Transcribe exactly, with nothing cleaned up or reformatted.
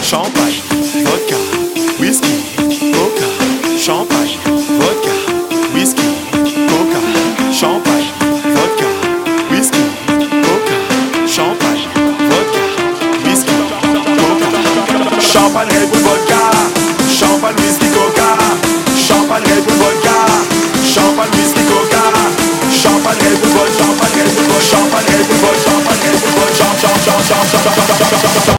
champagne, vodka, whisky, coca, champagne, vodka, whisky, coca, champagne, vodka, whisky, coca, champagne, vodka, whisky, coca, champagne, Red Bull, vodka, champagne, whisky, coca, champagne, Red Bull, vodka, champagne, whisky, coca, champagne, Red Bull, champagne, Red Bull, champagne, Red Bull, champagne, Red Bull, champagne, Red Bull, champagne, champagne, champagne, champagne, champagne.